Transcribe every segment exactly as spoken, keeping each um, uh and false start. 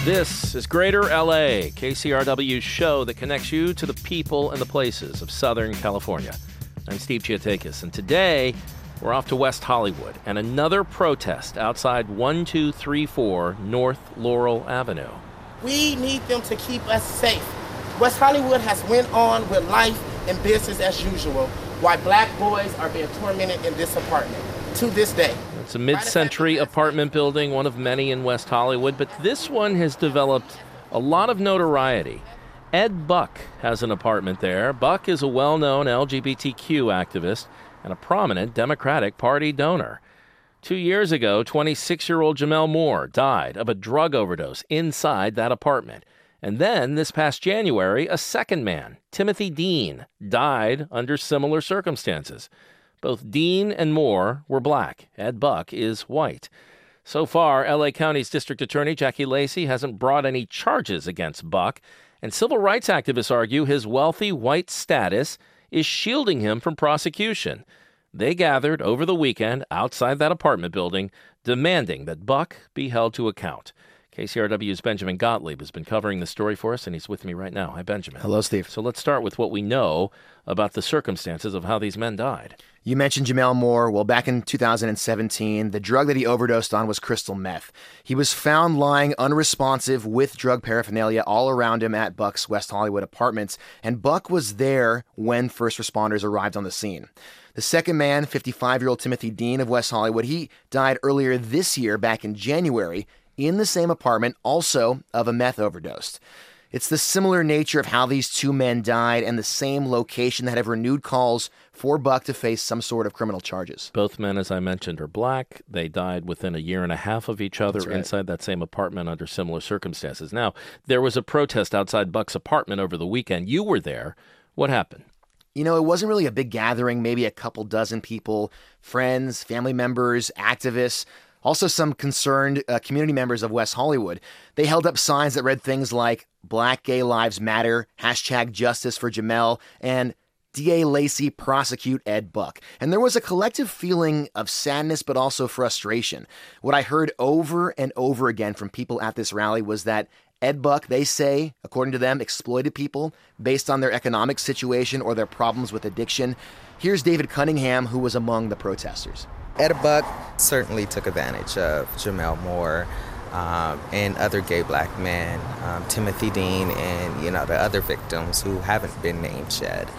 This is Greater L A, K C R W's show that connects you to the people and the places of Southern California. I'm Steve Giatakis, and today we're off to West Hollywood and another protest outside one two three four North Laurel Avenue. We need them to keep us safe. West Hollywood has went on with life and business as usual, while black boys are being tormented in this apartment to this day. It's a mid-century apartment building, one of many in West Hollywood, but this one has developed a lot of notoriety. Ed Buck has an apartment there. Buck is a well-known L G B T Q activist and a prominent Democratic Party donor. Two years ago, twenty-six-year-old Jamel Moore died of a drug overdose inside that apartment. And then, this past January, a second man, Timothy Dean, died under similar circumstances. Both Dean and Moore were black. Ed Buck is white. So far, L A County's District Attorney Jackie Lacey hasn't brought any charges against Buck, and civil rights activists argue his wealthy white status is shielding him from prosecution. They gathered over the weekend outside that apartment building, demanding that Buck be held to account. K C R W's Benjamin Gottlieb has been covering the story for us, and he's with me right now. Hi, Benjamin. Hello, Steve. So let's start with what we know about the circumstances of how these men died. You mentioned Jamel Moore. Well, back in two thousand seventeen, the drug that he overdosed on was crystal meth. He was found lying unresponsive with drug paraphernalia all around him at Buck's West Hollywood apartments, and Buck was there when first responders arrived on the scene. The second man, fifty-five-year-old Timothy Dean of West Hollywood, he died earlier this year, back in January, in the same apartment, also of a meth overdose. It's the similar nature of how these two men died and the same location that have renewed calls for Buck to face some sort of criminal charges. Both men, as I mentioned, are black. They died within a year and a half of each other That's right. inside that same apartment under similar circumstances. Now, there was a protest outside Buck's apartment over the weekend. You were there. What happened? You know, it wasn't really a big gathering, maybe a couple dozen people, friends, family members, activists, also some concerned uh, community members of West Hollywood. They held up signs that read things like Black Gay Lives Matter, hashtag Justice for Jamel, and D A Lacey prosecute Ed Buck. And there was a collective feeling of sadness but also frustration. What I heard over and over again from people at this rally was that Ed Buck, they say, according to them, exploited people based on their economic situation or their problems with addiction. Here's David Cunningham, who was among the protesters. Ed Buck certainly took advantage of Jamel Moore um, and other gay black men, um, Timothy Dean and, you know, the other victims who haven't been named yet,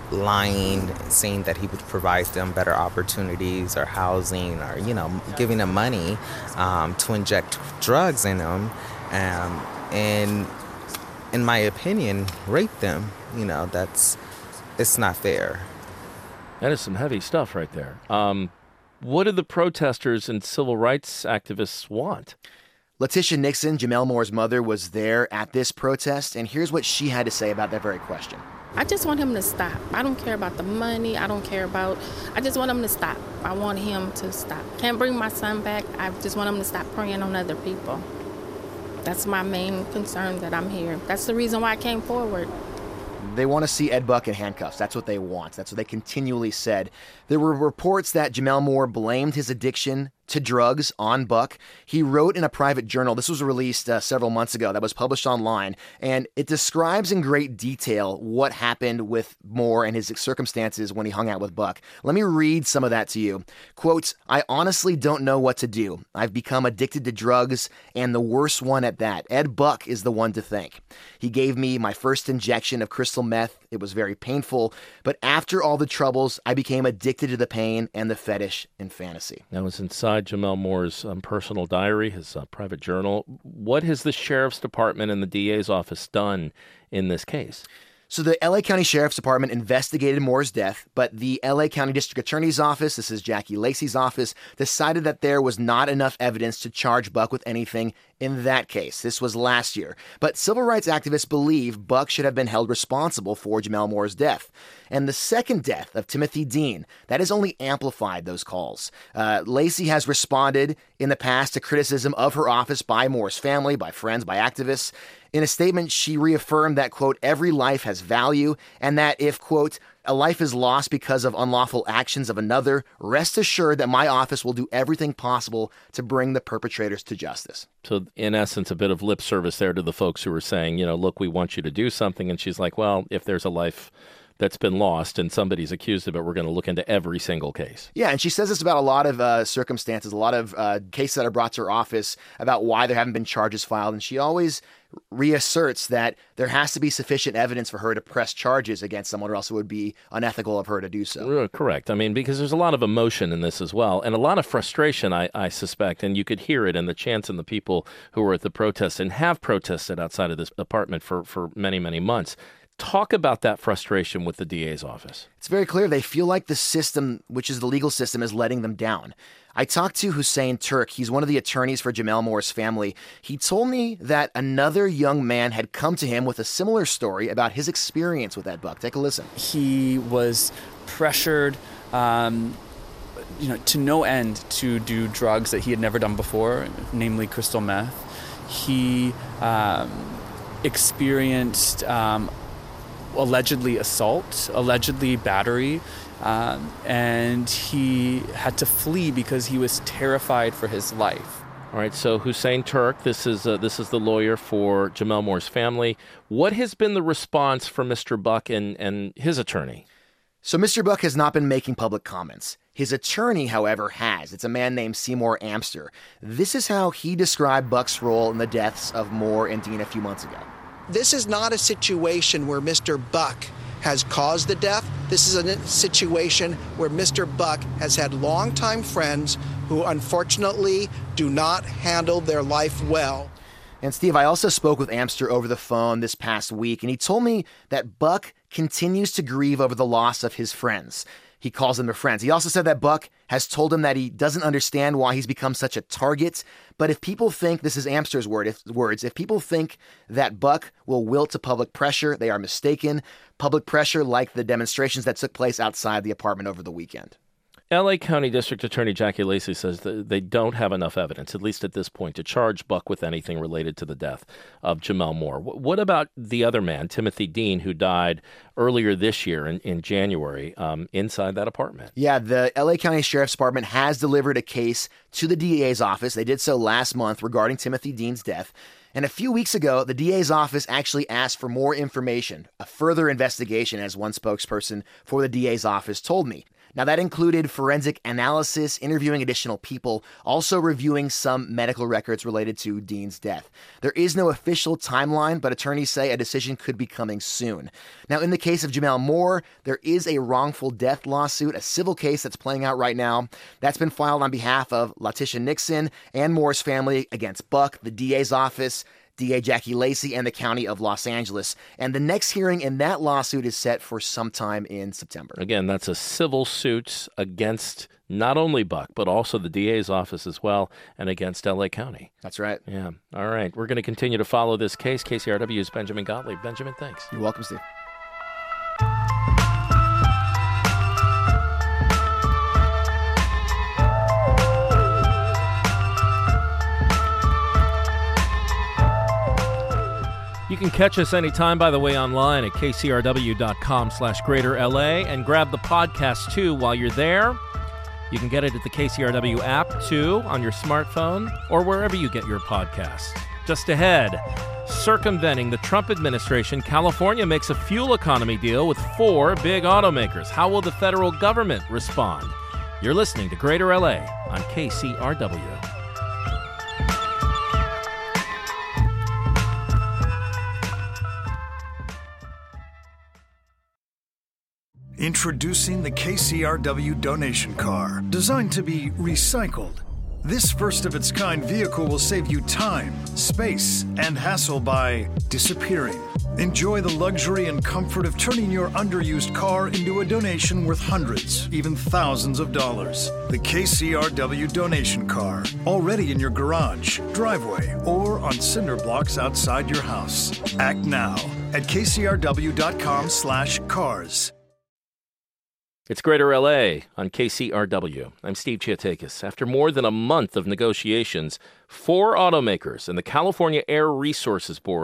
lying, saying that he would provide them better opportunities or housing or, you know, giving them money um, to inject drugs in them. Um, and in my opinion, rape them. You know, that's, it's not fair. That is some heavy stuff right there. Um, what do the protesters and civil rights activists want? Letitia Nixon, Jamel Moore's mother, was there at this protest, and here's what she had to say about that very question. I just want him to stop. I don't care about the money. I don't care about, I just want him to stop. I want him to stop. Can't bring my son back. I just want him to stop preying on other people. That's my main concern that I'm here. That's the reason why I came forward. They want to see Ed Buck in handcuffs. That's what they want. That's what they continually said. There were reports that Jamel Moore blamed his addiction to drugs on Buck. He wrote in a private journal, this was released uh, several months ago, that was published online, and it describes in great detail what happened with Moore and his circumstances when he hung out with Buck. Let me read some of that to you. Quote, "I honestly don't know what to do. I've become addicted to drugs, and the worst one at that. Ed Buck is the one to thank. He gave me my first injection of crystal meth. It was very painful, but after all the troubles, I became addicted to the pain and the fetish and fantasy." That was inside Jamel Moore's um, personal diary, his uh, private journal. What has the sheriff's department and the D A's office done in this case? So the L A County Sheriff's Department investigated Moore's death, but the L A County District Attorney's Office, this is Jackie Lacey's office, decided that there was not enough evidence to charge Buck with anything in that case. This was last year. But civil rights activists believe Buck should have been held responsible for Jamel Moore's death. And the second death of Timothy Dean, that has only amplified those calls. Uh, Lacey has responded in the past to criticism of her office by Moore's family, by friends, by activists. In a statement, she reaffirmed that, quote, every life has value, and that if, quote, a life is lost because of unlawful actions of another, rest assured that my office will do everything possible to bring the perpetrators to justice. So, in essence, a bit of lip service there to the folks who were saying, you know, look, we want you to do something. And she's like, well, if there's a life that's been lost and somebody's accused of it, we're going to look into every single case. Yeah, and she says this about a lot of uh, circumstances, a lot of uh, cases that are brought to her office about why there haven't been charges filed. And she always reasserts that there has to be sufficient evidence for her to press charges against someone, or else it would be unethical of her to do so. Correct. I mean, because there's a lot of emotion in this as well, and a lot of frustration, I, I suspect, and you could hear it in the chants and the people who were at the protest and have protested outside of this apartment for, for many, many months. Talk about that frustration with the D A's office. It's very clear they feel like the system, which is the legal system, is letting them down. I talked to Hussein Turk. He's one of the attorneys for Jamel Moore's family. He told me that another young man had come to him with a similar story about his experience with Ed Buck. Take a listen. He was pressured, um, you know, to no end to do drugs that he had never done before, namely crystal meth. He um, experienced um, allegedly assault, allegedly battery, um, and he had to flee because he was terrified for his life. All right, so Hussein Turk, this is uh, this is the lawyer for Jamel Moore's family. What has been the response from Mister Buck and, and his attorney? So Mister Buck has not been making public comments. His attorney, however, has. It's a man named Seymour Amster. This is how he described Buck's role in the deaths of Moore and Dean a few months ago. This is not a situation where Mister Buck has caused the death. This is a situation where Mister Buck has had longtime friends who unfortunately do not handle their life well. And Steve, I also spoke with Amster over the phone this past week, and he told me that Buck continues to grieve over the loss of his friends. He calls them their friends. He also said that Buck has told him that he doesn't understand why he's become such a target. But if people think, this is Amster's word, if, words, if people think that Buck will wilt to public pressure, they are mistaken. Public pressure like the demonstrations that took place outside the apartment over the weekend. L A County District Attorney Jackie Lacey says that they don't have enough evidence, at least at this point, to charge Buck with anything related to the death of Jamel Moore. What about the other man, Timothy Dean, who died earlier this year in, in January um, inside that apartment? Yeah, the L A County Sheriff's Department has delivered a case to the D A's office. They did so last month regarding Timothy Dean's death. And a few weeks ago, the D A's office actually asked for more information, a further investigation, as one spokesperson for the D A's office told me. Now, that included forensic analysis, interviewing additional people, also reviewing some medical records related to Dean's death. There is no official timeline, but attorneys say a decision could be coming soon. Now, in the case of Jamel Moore, there is a wrongful death lawsuit, a civil case that's playing out right now. That's been filed on behalf of Latisha Nixon and Moore's family against Buck, the D A's office, D A Jackie Lacey, and the County of Los Angeles. And the next hearing in that lawsuit is set for sometime in September. Again, that's a civil suit against not only Buck, but also the D A's office as well, and against L A County. That's right. Yeah. All right. We're going to continue to follow this case. K C R W's Benjamin Gottlieb. Benjamin, thanks. You're welcome, Steve. You can catch us anytime, by the way, online at kcrw.com slash greater LA, and grab the podcast, too, while you're there. You can get it at the K C R W app, too, on your smartphone or wherever you get your podcasts. Just ahead, circumventing the Trump administration, California makes a fuel economy deal with four big automakers. How will the federal government respond? You're listening to Greater L A on K C R W. Introducing the K C R W donation car, designed to be recycled. This first-of-its-kind vehicle will save you time, space, and hassle by disappearing. Enjoy the luxury and comfort of turning your underused car into a donation worth hundreds, even thousands of dollars. The K C R W donation car, already in your garage, driveway, or on cinder blocks outside your house. Act now at kcrw.com slash cars. It's Greater L A on K C R W. I'm Steve Chiatakis. After more than a month of negotiations, four automakers and the California Air Resources Board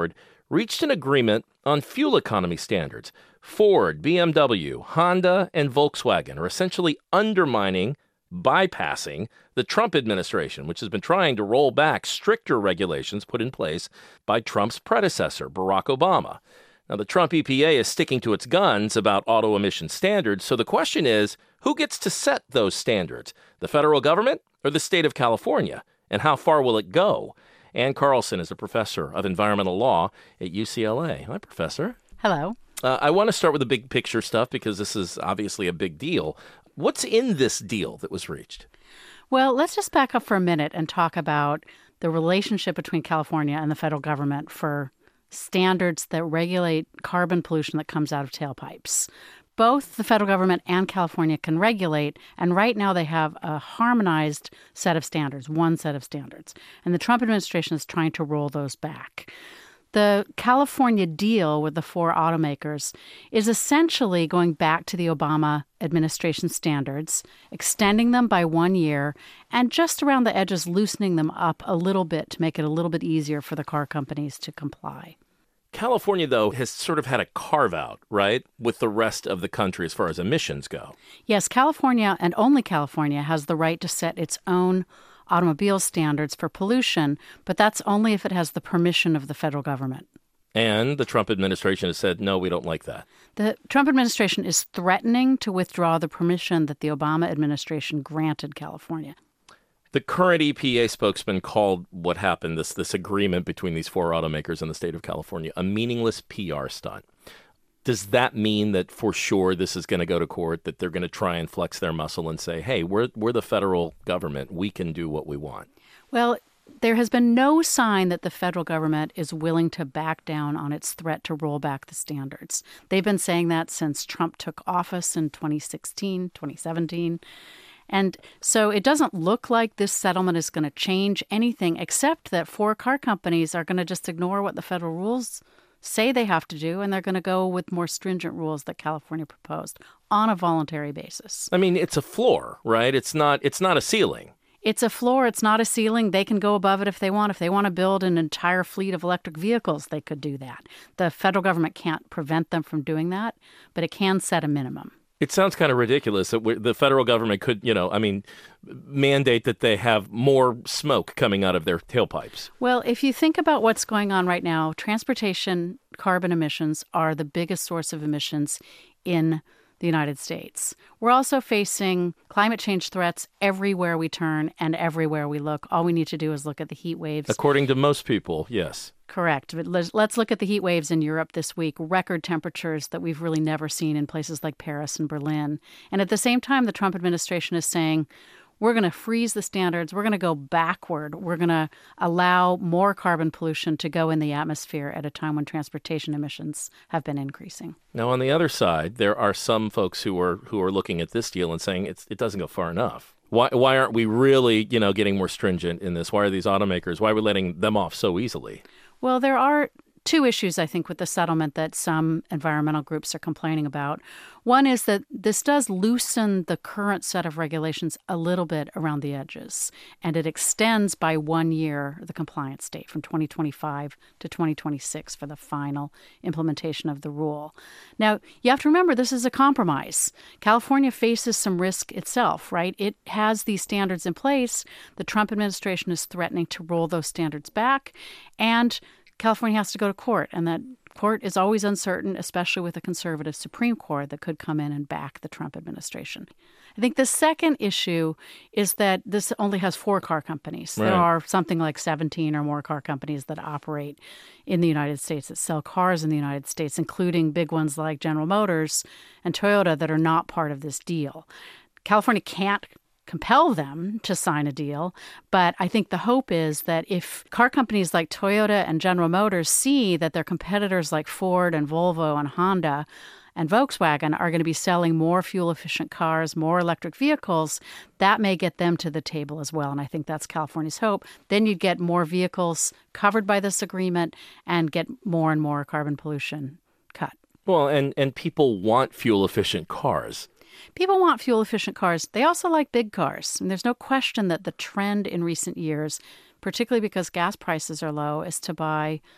reached an agreement on fuel economy standards. Ford, B M W, Honda, and Volkswagen are essentially undermining, bypassing the Trump administration, which has been trying to roll back stricter regulations put in place by Trump's predecessor, Barack Obama. Now, the Trump E P A is sticking to its guns about auto emission standards, so the question is, who gets to set those standards? The federal government or the state of California? And how far will it go? Ann Carlson is a professor of environmental law at U C L A. Hi, Professor. Hello. Uh, I want to start with the big picture stuff because this is obviously a big deal. What's in this deal that was reached? Well, let's just back up for a minute and talk about the relationship between California and the federal government for standards that regulate carbon pollution that comes out of tailpipes. Both the federal government and California can regulate, and right now they have a harmonized set of standards, one set of standards. And the Trump administration is trying to roll those back. The California deal with the four automakers is essentially going back to the Obama administration standards, extending them by one year, and just around the edges loosening them up a little bit to make it a little bit easier for the car companies to comply. California, though, has sort of had a carve-out, right, with the rest of the country as far as emissions go. Yes, California, and only California, has the right to set its own automobile standards for pollution, but that's only if it has the permission of the federal government. And the Trump administration has said, no, we don't like that. The Trump administration is threatening to withdraw the permission that the Obama administration granted California. The current E P A spokesman called what happened, this this agreement between these four automakers in the state of California, a meaningless P R stunt. Does that mean that for sure this is going to go to court, that they're going to try and flex their muscle and say, hey, we're we're the federal government, we can do what we want? Well, there has been no sign that the federal government is willing to back down on its threat to roll back the standards. They've been saying that since Trump took office in twenty sixteen, twenty seventeen. And so it doesn't look like this settlement is going to change anything, except that four car companies are going to just ignore what the federal rules say they have to do, and they're going to go with more stringent rules that California proposed on a voluntary basis. I mean, it's a floor, right? It's not it's not a ceiling. It's a floor. It's not a ceiling. They can go above it if they want. If they want to build an entire fleet of electric vehicles, they could do that. The federal government can't prevent them from doing that, but it can set a minimum. It sounds kind of ridiculous that we, the federal government could, you know, I mean, mandate that they have more smoke coming out of their tailpipes. Well, if you think about what's going on right now, transportation carbon emissions are the biggest source of emissions in the United States. We're also facing climate change threats everywhere we turn and everywhere we look. All we need to do is look at the heat waves. According to most people, yes. Correct. But let's look at the heat waves in Europe this week, record temperatures that we've really never seen in places like Paris and Berlin. And at the same time, the Trump administration is saying, we're going to freeze the standards. We're going to go backward. We're going to allow more carbon pollution to go in the atmosphere at a time when transportation emissions have been increasing. Now, on the other side, there are some folks who are who are looking at this deal and saying it's, it doesn't go far enough. Why why aren't we really, you know, getting more stringent in this? Why are these automakers, why are we letting them off so easily? Well, there are two issues, I think, with the settlement that some environmental groups are complaining about. One is that this does loosen the current set of regulations a little bit around the edges, and it extends by one year the compliance date from twenty twenty-five to twenty twenty-six for the final implementation of the rule. Now, you have to remember this is a compromise. California faces some risk itself, right? It has these standards in place. The Trump administration is threatening to roll those standards back, and California has to go to court, and that court is always uncertain, especially with a conservative Supreme Court that could come in and back the Trump administration. I think the second issue is that this only has four car companies. Right. There are something like seventeen or more car companies that operate in the United States, that sell cars in the United States, including big ones like General Motors and Toyota that are not part of this deal. California can't compel them to sign a deal. But I think the hope is that if car companies like Toyota and General Motors see that their competitors like Ford and Volvo and Honda and Volkswagen are going to be selling more fuel-efficient cars, more electric vehicles, that may get them to the table as well. And I think that's California's hope. Then you'd get more vehicles covered by this agreement and get more and more carbon pollution cut. Well, and, and people want fuel-efficient cars. People want fuel-efficient cars. They also like big cars. And there's no question that the trend in recent years, particularly because gas prices are low, is to buy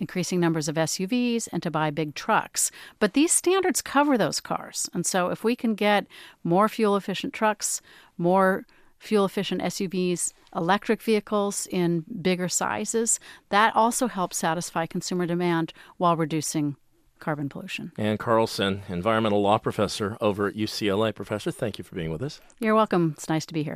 increasing numbers of S U Vs, and to buy big trucks. But these standards cover those cars. And so if we can get more fuel-efficient trucks, more fuel-efficient S U Vs, electric vehicles in bigger sizes, that also helps satisfy consumer demand while reducing carbon pollution. Ann Carlson, environmental law professor over at U C L A. Professor, thank you for being with us. You're welcome. It's nice to be here.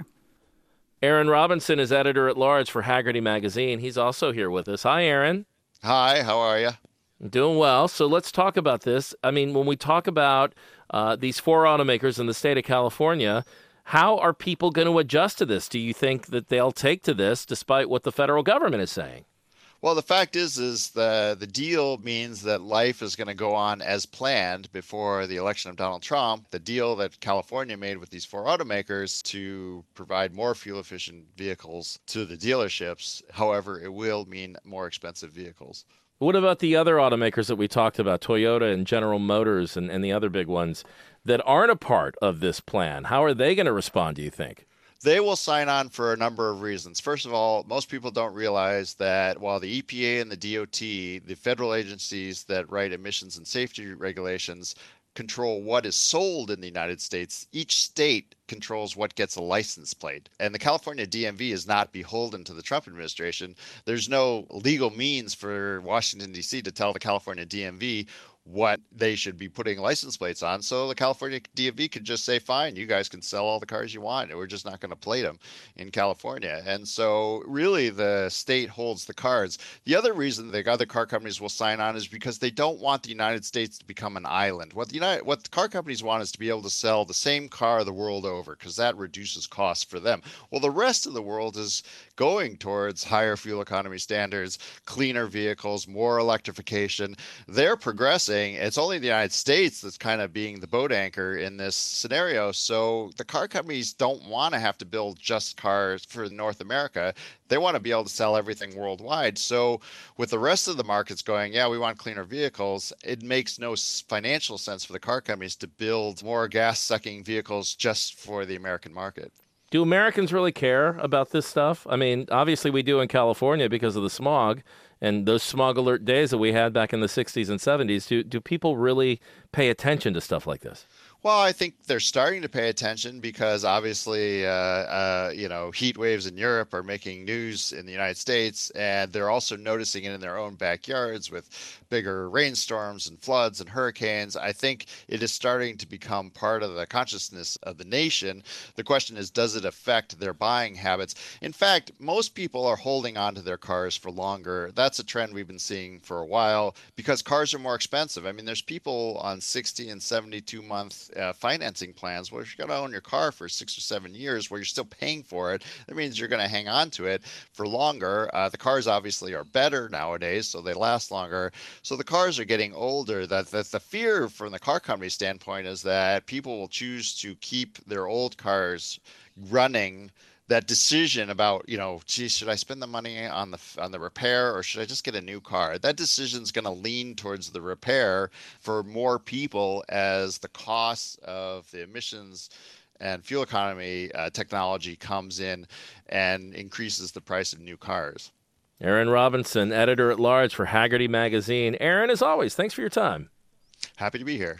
Aaron Robinson is editor-at-large for Hagerty Magazine. He's also here with us. Hi, Aaron. Hi, how are you? Doing well. So let's talk about this. I mean, when we talk about uh, these four automakers in the state of California, how are people going to adjust to this? Do you think that they'll take to this despite what the federal government is saying? Well, the fact is, is the, the deal means that life is going to go on as planned before the election of Donald Trump. The deal that California made with these four automakers to provide more fuel-efficient vehicles to the dealerships, however, it will mean more expensive vehicles. What about the other automakers that we talked about, Toyota and General Motors and, and the other big ones that aren't a part of this plan? How are they going to respond, do you think? They will sign on for a number of reasons. First of all, most people don't realize that while the E P A and the D O T, the federal agencies that write emissions and safety regulations, control what is sold in the United States, each state controls what gets a license plate. And the California D M V is not beholden to the Trump administration. There's no legal means for Washington, D C to tell the California D M V what they should be putting license plates on. So the California D M V could just say, fine, you guys can sell all the cars you want, and we're just not going to plate them in California. And so really the state holds the cards. The other reason the other car companies will sign on is because they don't want the United States to become an island. What the United, what the car companies want is to be able to sell the same car the world over, because that reduces costs for them. Well, the rest of the world is going towards higher fuel economy standards, cleaner vehicles, more electrification. They're progressing. It's only the United States that's kind of being the boat anchor in this scenario. So the car companies don't want to have to build just cars for North America. They want to be able to sell everything worldwide. So with the rest of the markets going, yeah, we want cleaner vehicles, it makes no financial sense for the car companies to build more gas-sucking vehicles just for the American market. Do Americans really care about this stuff? I mean, obviously we do in California because of the smog and those smog alert days that we had back in the sixties and seventies. Do, do people really pay attention to stuff like this? Well, I think they're starting to pay attention because obviously, uh, uh, you know, heat waves in Europe are making news in the United States, and they're also noticing it in their own backyards with bigger rainstorms and floods and hurricanes. I think it is starting to become part of the consciousness of the nation. The question is, does it affect their buying habits? In fact, most people are holding on to their cars for longer. That's a trend we've been seeing for a while because cars are more expensive. I mean, there's people on sixty and seventy-two month Uh, financing plans where you're going to own your car for six or seven years where you're still paying for it. That means you're going to hang on to it for longer. Uh, the cars obviously are better nowadays, so they last longer. So the cars are getting older. That the, the fear from the car company standpoint is that people will choose to keep their old cars running. That decision about, you know, gee, should I spend the money on the on the repair or should I just get a new car? That decision is going to lean towards the repair for more people as the cost of the emissions and fuel economy uh, technology comes in and increases the price of new cars. Aaron Robinson, editor-at-large for Hagerty Magazine. Aaron, as always, thanks for your time. Happy to be here.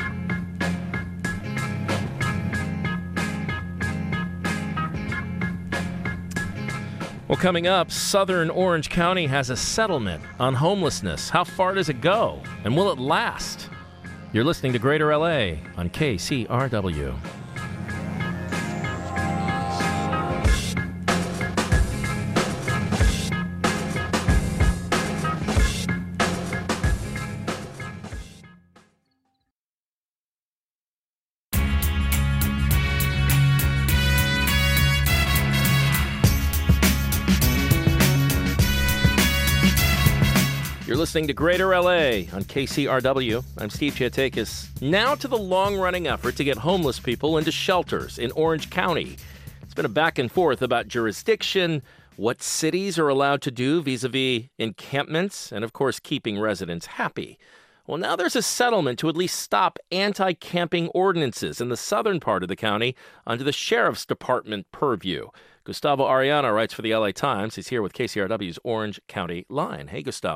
Well, coming up, Southern Orange County has a settlement on homelessness. How far does it go? And will it last? You're listening to Greater L A on K C R W. You're listening to Greater L A on K C R W. I'm Steve Chiatakis. Now to the long-running effort to get homeless people into shelters in Orange County. It's been a back and forth about jurisdiction, what cities are allowed to do vis-a-vis encampments, and of course keeping residents happy. Well, now there's a settlement to at least stop anti-camping ordinances in the southern part of the county under the Sheriff's Department purview. Gustavo Arellano writes for the L A Times. He's here with K C R W's Orange County Line. Hey, Gustavo.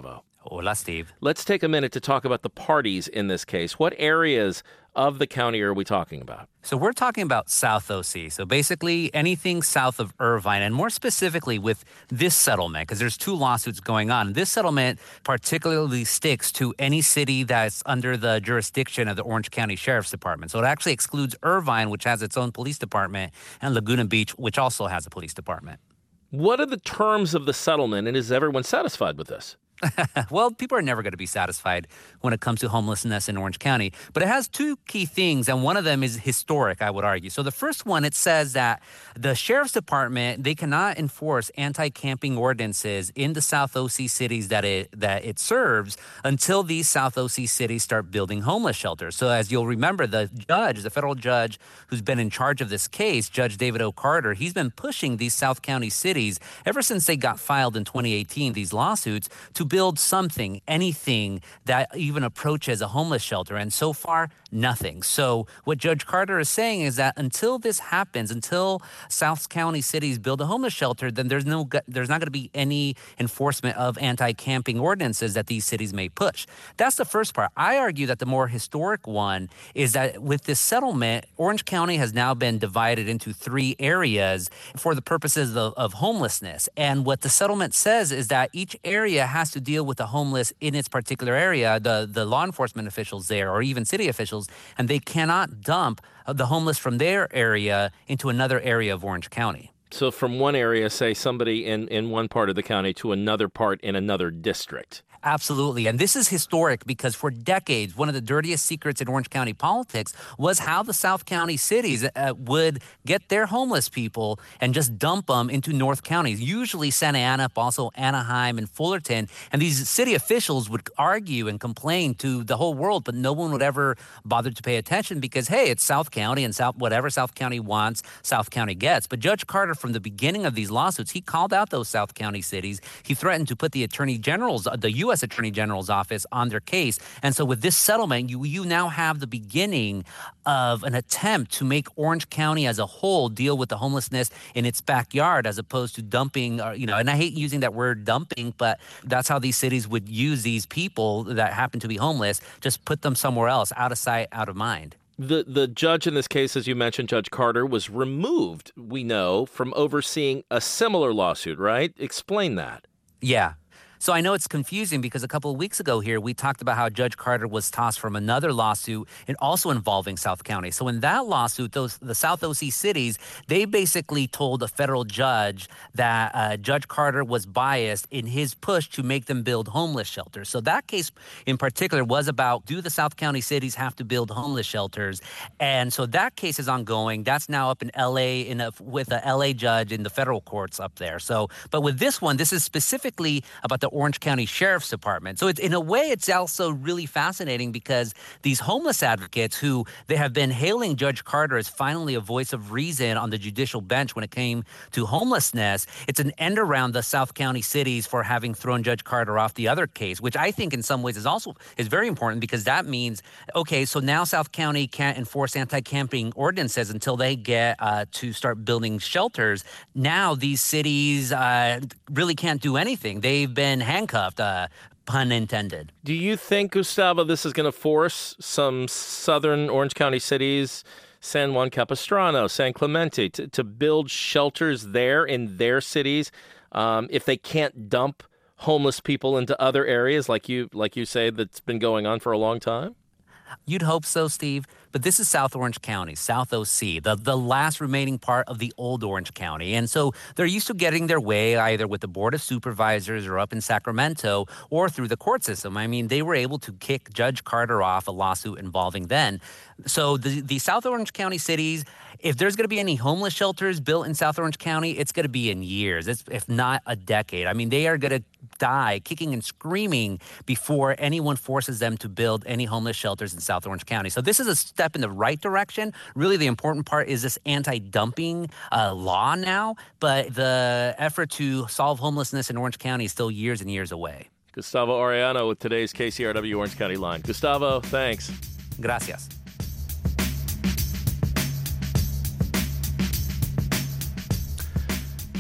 Hola, Steve. Let's take a minute to talk about the parties in this case. What areas of the county are we talking about? So we're talking about South O C. So basically anything south of Irvine, and more specifically with this settlement, because there's two lawsuits going on. This settlement particularly sticks to any city that's under the jurisdiction of the Orange County Sheriff's Department. So it actually excludes Irvine, which has its own police department, and Laguna Beach, which also has a police department. What are the terms of the settlement, and is everyone satisfied with this? Well, people are never going to be satisfied when it comes to homelessness in Orange County. But it has two key things, and one of them is historic, I would argue. So the first one, it says that the Sheriff's Department, they cannot enforce anti-camping ordinances in the South O C cities that it that it serves until these South O C cities start building homeless shelters. So as you'll remember, the judge, the federal judge who's been in charge of this case, Judge David O. Carter, he's been pushing these South County cities ever since they got filed in twenty eighteen, these lawsuits, to build something, anything that even approaches a homeless shelter. And so far, nothing. So what Judge Carter is saying is that until this happens, until South County cities build a homeless shelter, then there's no there's not going to be any enforcement of anti-camping ordinances that these cities may push. That's the first part. I argue that the more historic one is that with this settlement, Orange County has now been divided into three areas for the purposes of, of homelessness. And what the settlement says is that each area has to deal with the homeless in its particular area, the, the law enforcement officials there, or even city officials, and they cannot dump the homeless from their area into another area of Orange County. So from one area, say somebody in, in one part of the county to another part in another district. Absolutely. And this is historic because for decades, one of the dirtiest secrets in Orange County politics was how the South County cities uh, would get their homeless people and just dump them into North counties, usually Santa Ana, but also Anaheim and Fullerton. And these city officials would argue and complain to the whole world, but no one would ever bother to pay attention because, hey, it's South County, and South whatever South County wants, South County gets. But Judge Carter, from the beginning of these lawsuits, he called out those South County cities. He threatened to put the Attorney General's, the U S Attorney General's office on their case. And so with this settlement, you you now have the beginning of an attempt to make Orange County as a whole deal with the homelessness in its backyard as opposed to dumping, uh, you know, and I hate using that word dumping, but that's how these cities would use these people that happen to be homeless, just put them somewhere else, out of sight, out of mind. The the judge in this case, as you mentioned, Judge Carter, was removed, we know, from overseeing a similar lawsuit, right? Explain that. Yeah. So I know it's confusing because a couple of weeks ago here, we talked about how Judge Carter was tossed from another lawsuit and also involving South County. So in that lawsuit, those the South O C cities, they basically told a federal judge that uh, Judge Carter was biased in his push to make them build homeless shelters. So that case in particular was about, do the South County cities have to build homeless shelters? And so that case is ongoing. That's now up in L A in a, with a L A judge in the federal courts up there. So, but with this one, this is specifically about the Orange County Sheriff's Department. So it's, in a way, it's also really fascinating because these homeless advocates who they have been hailing Judge Carter as finally a voice of reason on the judicial bench when it came to homelessness, it's an end around the South County cities for having thrown Judge Carter off the other case, which I think in some ways is also is very important because that means, okay, so now South County can't enforce anti-camping ordinances until they get uh, to start building shelters. Now these cities uh, really can't do anything. They've been handcuffed, uh, pun intended. Do you think, Gustavo, this is going to force some southern Orange County cities, San Juan Capistrano, San Clemente, to, to build shelters there in their cities um, if they can't dump homeless people into other areas like you like you say that's been going on for a long time? You'd hope so, Steve. But this is South Orange County, South O C, the, the last remaining part of the old Orange County. And so they're used to getting their way either with the Board of Supervisors or up in Sacramento or through the court system. I mean, they were able to kick Judge Carter off a lawsuit involving them. So the, the South Orange County cities, if there's going to be any homeless shelters built in South Orange County, it's going to be in years, it's, if not a decade. I mean, they are going to die kicking and screaming before anyone forces them to build any homeless shelters in South Orange County. So this is a step in the right direction. Really, the important part is this anti-dumping uh, law now, but the effort to solve homelessness in Orange County is still years and years away. Gustavo Arellano with today's K C R W Orange County Line. Gustavo, thanks. Gracias.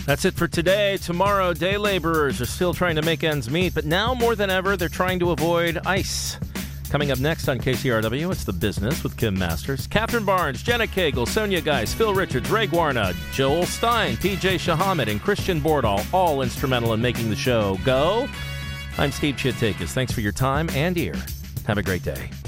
That's it for today. Tomorrow, day laborers are still trying to make ends meet, but now more than ever, they're trying to avoid ice. Coming up next on K C R W, it's The Business with Kim Masters. Catherine Barnes, Jenna Cagle, Sonia Geis, Phil Richards, Ray Guarna, Joel Stein, P J Shahamed, and Christian Bordall, all instrumental in making the show go. I'm Steve Chiatakis. Thanks for your time and ear. Have a great day.